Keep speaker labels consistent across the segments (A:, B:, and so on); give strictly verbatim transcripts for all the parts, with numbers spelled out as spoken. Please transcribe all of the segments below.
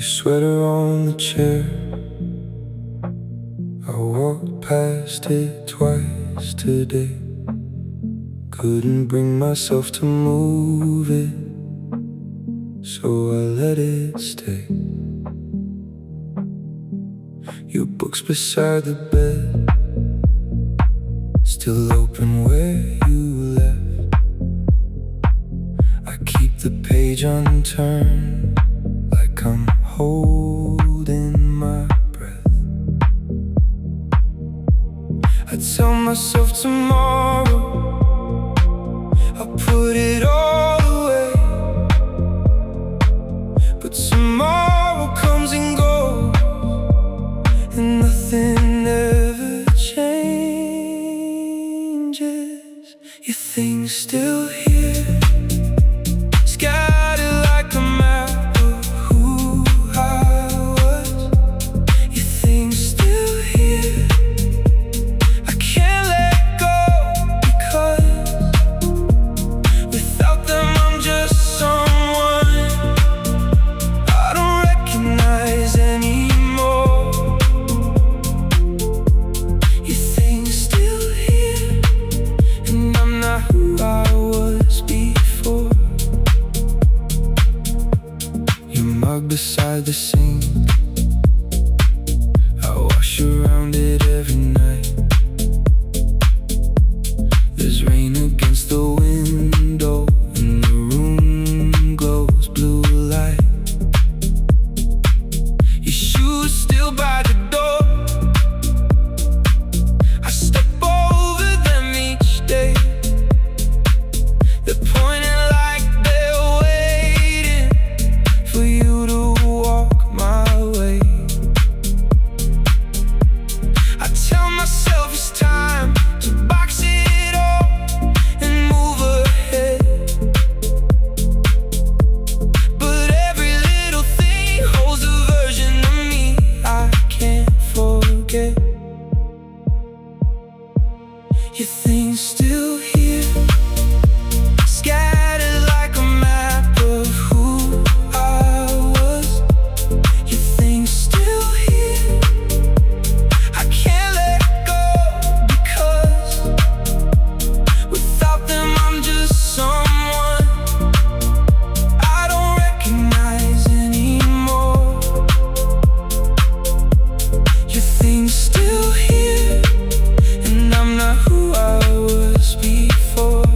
A: sweater on the chair. I walked past it twice today. Couldn't bring myself to move it, so I let it stay. Your book's beside the bed, still open where you left. I keep the page unturned, like I'm holding my breath. I tell myself tomorrow I'll put it all away, but tomorrow comes and goes, and nothing ever changes. Your thing's still here, scattered like a map of who I was. Your thing's still here, I can't let go, because without them I'm just someone I don't recognize anymore. Your thing's still here, and I'm not who I was before. Your mug beside the sink, I wash around it every night. There's rain against the window, and the room glows blue light. Your shoes still by the door, I step over them each day. They're pointing like they're waiting for you to walk my way. I tell myself it's time to box it all and move ahead, but every little thing holds a version of me I can't forget. Your thing's still here, scattered like a map of who I was. Your thing's still here, I can't let go, because without them I'm just someone I don't recognize anymore. Your thing's still here, and I'm not who I was before.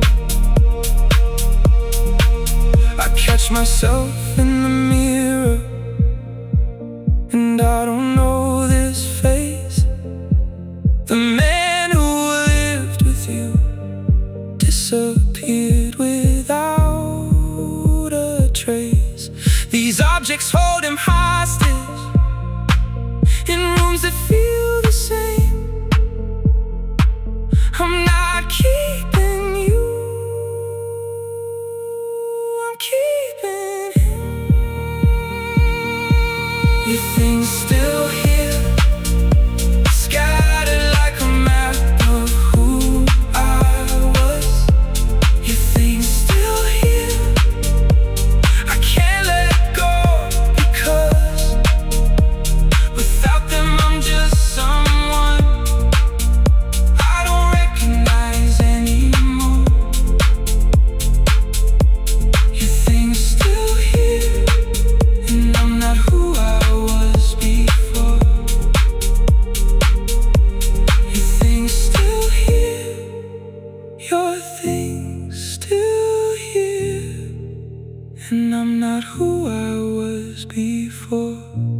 A: I catch myself in the mirror, and I don't know this face. The man who lived with you disappeared without a trace. These objects hold him hostage in rooms that feel the same. I'm not keeping you, I'm keeping him. Your thing's still here, scattered like a map of who I was. Your thing's still here, I can't let go, because without them I'm just someone I don't recognize anymore. Your thing's still here, and I'm not who I was before. Your thing's still here, your thing's still here, and I'm not who I was before.